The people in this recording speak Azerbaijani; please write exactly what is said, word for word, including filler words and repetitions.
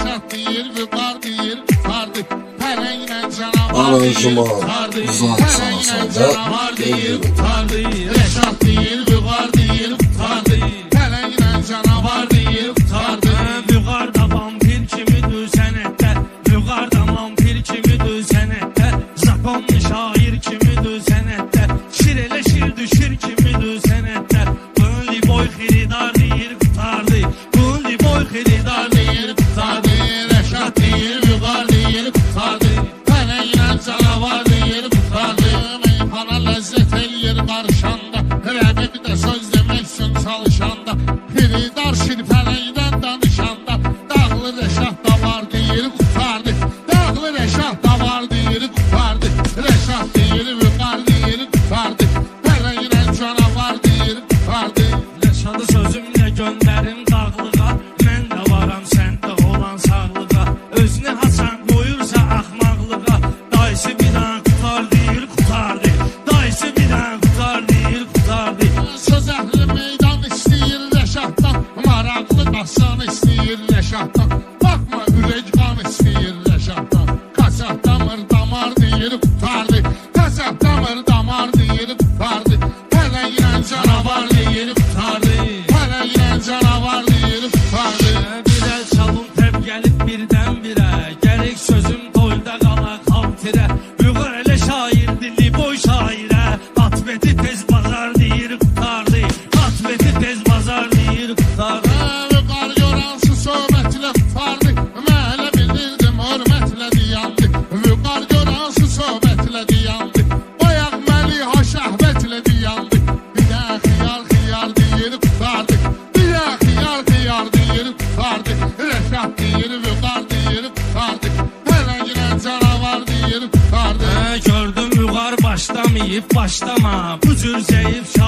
Reşat deyir, Vüqar deyir, tutardı. Pələylə canavar Aranjıma deyir, uzaq sanasa da deyir, tutardı. Reşat deyir, Vüqar deyir, tutardı. Pələylə canavar deyir, tutardı. Vüqar da vampir kimidir sənətdə, Vüqar da vampir kimidir sənətdə, Japonlu şair kimidir sənətdə, şir elə şir düşür kimidir sənətdə. Bunli boy xiridar deyir, tutardı. Bunli boy xiridar deyir, tutardı. Reşat deyir, Vüqar deyir, tutardı. Pələylə canavar deyir, tutardı. Meyxana ləzzət eləyir qarışanda, rəqib də söz demək üçün çalışanda. Xiridar şir pələkdən danışanda, dağlı Reşat da var deyir, tutardı. Dağlı Reşat da var deyir, tutardı. Reşat deyir, Vüqar deyir, tutardı. Pələklə canavar deyir, tutardı. Reşadı sözümlə göndərim dağlığa, mən də varam səndə olan sağlığa. Özünü haçan qoyursa axmaqlığa, dayısı bir dənə qutar deyir, qutardı. Dayısı bir dənə qutar deyir, qutardı. Söz əhli meydan istəyir Reşatdan, maraqlı daşan istəyir Reşatdan. Baxma ürək qan istəyir Reşatdan. Qaçaq damır damar deyir, qutardı. Qaçaq damır damar deyir, qutardı. Pələklə canavar deyir, qutardı. Pələklə canavar deyir, qutardı. Bir əl çalın təb gəlib birdən birə, gərək sözüm toyda qala xaltirə. Vüqar elə şair dili boy şairə, atbeti tez bazar deyir, qutardı. Atbeti tez bazar deyir, qutardı. Vüqar yoransı söhbətlə tutardı. Mən elə bilirdim hörmətlə diyandı. Vüqar yoransı söhbətlə diyandı. Bayaq məliha şəhvətlə diyandı. Bir də xiyar xiyar deyir, tutardı. Bir də xiyar xiyar deyir, tutardı. Reşat deyir, Vüqar deyir, tutardı. Pələklə canavar deyir, tutardı. Gördüm Vüqar başlamayıb başlama, bu cür zəif